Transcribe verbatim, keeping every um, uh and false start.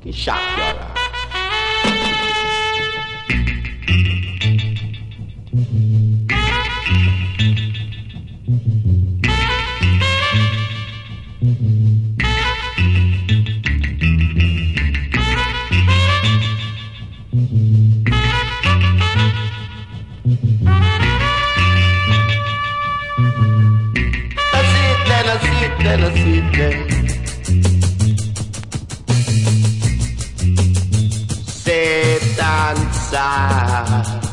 can shock y'all out. Let us sit there. Sit inside.